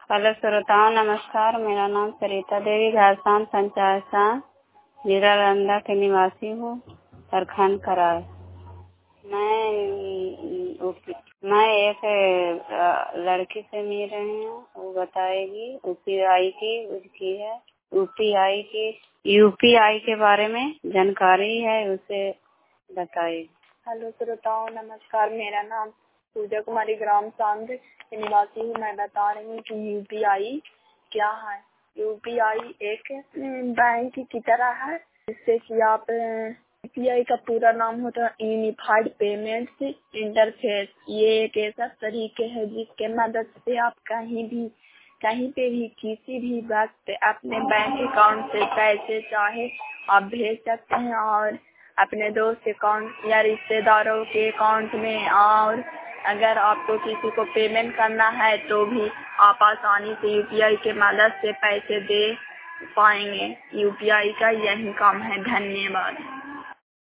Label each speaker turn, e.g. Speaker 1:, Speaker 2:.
Speaker 1: Hello श्रोताओं, नमस्कार। मेरा नाम सरिता देवी घासान पंचायत जिला रंदा के निवासी हूँ, प्रखंड करार। मैं एक लड़की से मिल रही हूँ। वो बताएगी यूपीआई की उसकी है। यूपीआई के बारे में जानकारी है, उसे बताएगी।
Speaker 2: हेलो श्रोताओं, नमस्कार। मेरा नाम पूजा कुमारी ग्राम सांग के निवासी हूँ। मैं बता रही हूँ कि यूपीआई क्या है। यूपीआई एक बैंक की तरह है, जिससे कि आप यूपीआई का पूरा नाम होता है यूनिफाइड पेमेंट्स इंटरफेस। ये एक ऐसा तरीके है जिसके मदद से आप कहीं पे भी किसी भी वक्त अपने बैंक अकाउंट से पैसे चाहे आप भेज सकते हैं, और अपने दोस्त अकाउंट या रिश्तेदारों के अकाउंट में, और अगर आपको किसी को पेमेंट करना है तो भी आप आसानी से यूपीआई के मदद से पैसे दे पाएंगे। यूपीआई का यही काम है। धन्यवाद।